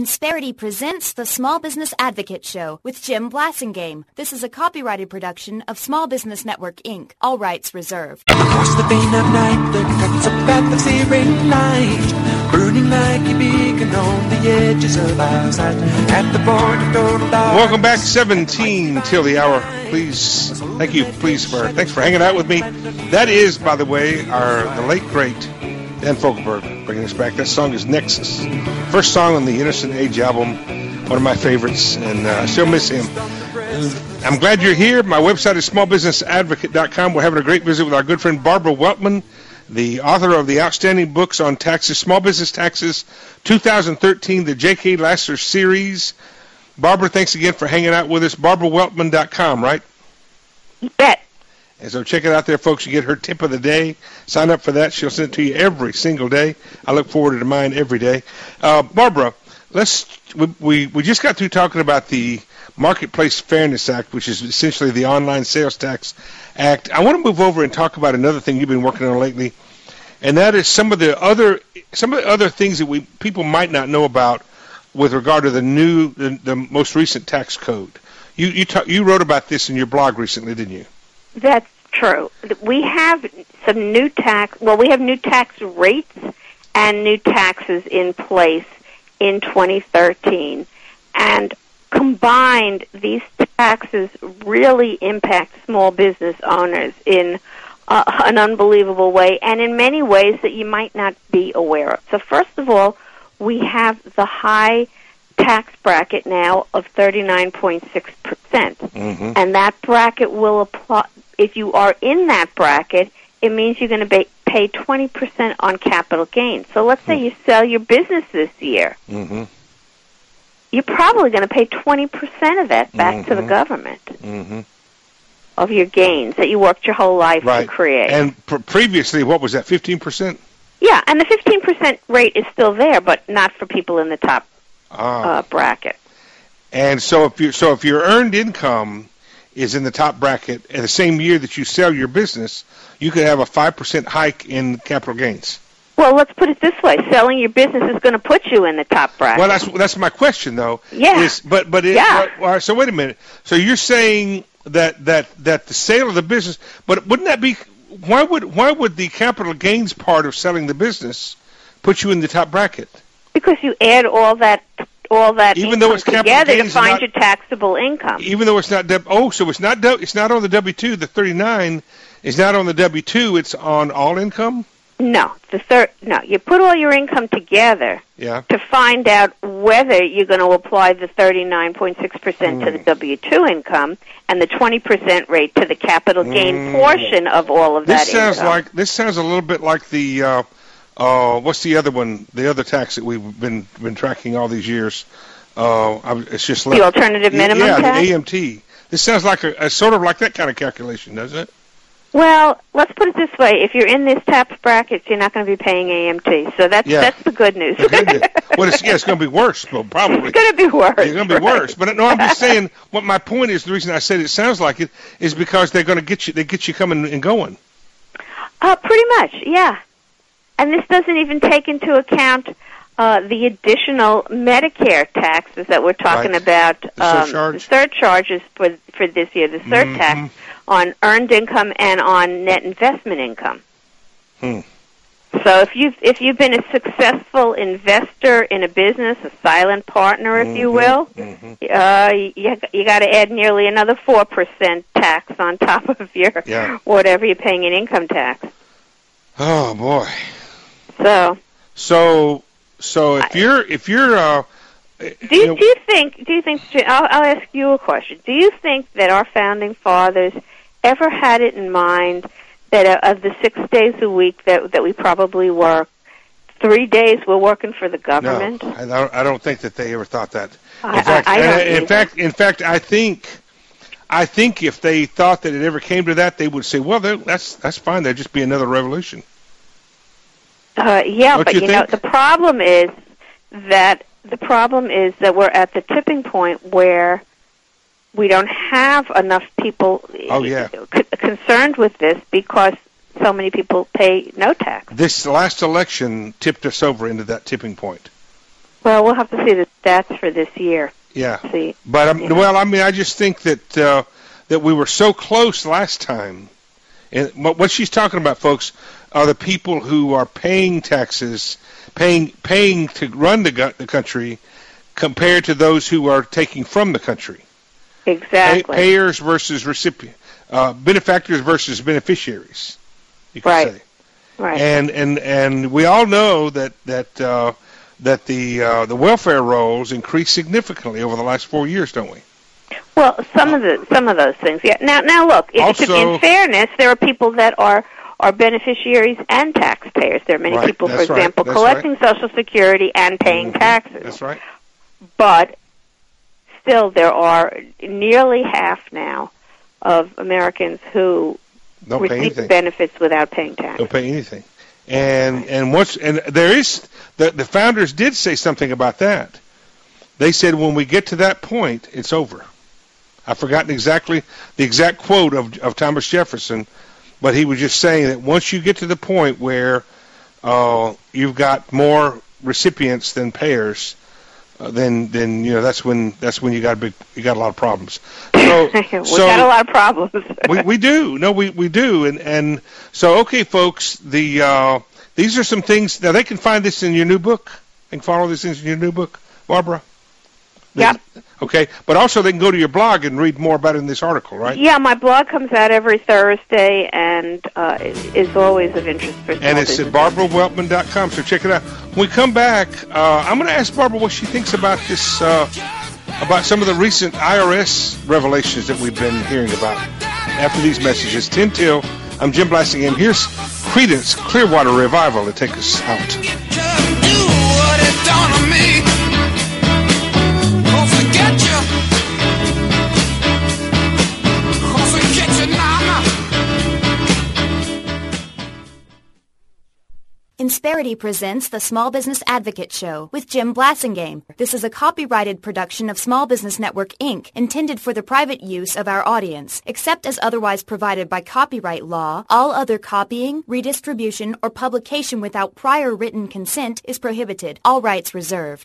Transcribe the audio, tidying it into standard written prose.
Insperity presents the Small Business Advocate Show with Jim Blasingame. This is a copyrighted production of Small Business Network, Inc. All rights reserved. Across the vein of night, there cuts a path of searing light, burning like a beacon on the edges of our sight. At the point of total dark. Welcome back, 17 till the hour. Please, thank you. Thanks for hanging out with me. That is, by the way, the late great Dan Fogelberg bringing us back. That song is Nexus. First song on the Innocent Age album. One of my favorites, and I still miss him. I'm glad you're here. My website is smallbusinessadvocate.com. We're having a great visit with our good friend Barbara Weltman, the author of the outstanding books on taxes, Small Business Taxes 2013, the J.K. Lasser series. Barbara, thanks again for hanging out with us. BarbaraWeltman.com, right? You bet. And so check it out there, folks. You get her tip of the day. Sign up for that. She'll send it to you every single day. I look forward to mine every day. Barbara, we just got through talking about the Marketplace Fairness Act, which is essentially the Online Sales Tax Act. I want to move over and talk about another thing you've been working on lately, and that is some of the other things that people might not know about with regard to the most recent tax code. You wrote about this in your blog recently, didn't you? That's true. We have some new we have new tax rates and new taxes in place in 2013. And combined, these taxes really impact small business owners in an unbelievable way, and in many ways that you might not be aware of. So first of all, we have the high tax bracket now of 39.6%. Mm-hmm. And that bracket will apply. If you are in that bracket, it means you're going to pay 20% on capital gains. So let's say you sell your business this year. Mm-hmm. You're probably going to pay 20% of that back to the government of your gains that you worked your whole life to create. And previously, what was that, 15%? Yeah, and the 15% rate is still there, but not for people in the top bracket. And so if your earned income is in the top bracket in the same year that you sell your business, you could have a 5% hike in capital gains. Well, let's put it this way: selling your business is going to put you in the top bracket. Well, that's my question, though. Yeah. So wait a minute. So you're saying that the sale of the business, but wouldn't that be why would the capital gains part of selling the business put you in the top bracket? Because you add all that even income though it's together to find your taxable income. Even though it's not so it's not on the W-2. The 39 is not on the W-2. It's on all income. No, you put all your income together to find out whether you're going to apply the 39.6% to the W-2 income and the 20% rate to the capital gain portion of all of that income. This sounds a little bit like the what's the other one? The other tax that we've been tracking all these years. It's just the alternative minimum tax. Yeah, the AMT. This sounds like a sort of like that kind of calculation, doesn't it? Well, let's put it this way: if you're in this tax bracket, you're not going to be paying AMT. So that's the good news. The good news. Well, it's going to be worse, well, probably. It's going to be worse. It's going to be worse. But no, I'm just saying. What my point is, the reason I said it sounds like it is because they're going to get you. They get you coming and going. Pretty much, yeah. And this doesn't even take into account the additional Medicare taxes that we're talking about. The surcharges for this year, the surtax on earned income and on net investment income. So if you've been a successful investor in a business, a silent partner, if you will, you got to add nearly another 4% tax on top of your whatever you're paying in income tax. Oh boy. So if you're do you think I'll ask you a question. Do you think that our founding fathers ever had it in mind that of the 6 days a week that we probably work, 3 days we're working for the government? No, I don't think that they ever thought that. In fact, I think if they thought that it ever came to that, they would say, well, that's fine. There'd just be another revolution. But the problem is that we're at the tipping point where we don't have enough people concerned with this because so many people pay no tax. This last election tipped us over into that tipping point. Well, we'll have to see the stats for this year. Yeah. See. But, I just think that that we were so close last time. And what she's talking about, folks, are the people who are paying taxes, paying to run the country, compared to those who are taking from the country. Exactly. Payers versus recipient, benefactors versus beneficiaries. You could Right. say. Right. And we all know that the welfare rolls increased significantly over the last 4 years, don't we? Well, some of those things. Yeah. Now look. Also, in fairness, there are people that are beneficiaries and taxpayers. There are many Right, people, for that's right, example, that's collecting Social Security and paying taxes. That's right. But still, there are nearly half now of Americans who Don't pay receive anything. benefits without paying taxes. Don't pay anything. And there is the founders did say something about that. They said when we get to that point, it's over. I've forgotten exactly the exact quote of Thomas Jefferson, but he was just saying that once you get to the point where you've got more recipients than payers, then that's when you got a lot of problems. So We've got a lot of problems. we do. No, we do. And so, okay, folks, these are some things. Now, they can find this in your new book. They can follow these things in your new book, Barbara? Yep. Okay. But also they can go to your blog and read more about it in this article, right? Yeah, my blog comes out every Thursday and is always of interest for small And it's at barbaraweltman.com, so check it out. When we come back, I'm going to ask Barbara what she thinks about this, about some of the recent IRS revelations that we've been hearing about after these messages. 10 till, I'm Jim Blassingham. Here's Creedence Clearwater Revival to take us out. Insperity presents the Small Business Advocate Show with Jim Blasingame. This is a copyrighted production of Small Business Network, Inc., intended for the private use of our audience. Except as otherwise provided by copyright law, all other copying, redistribution, or publication without prior written consent is prohibited. All rights reserved.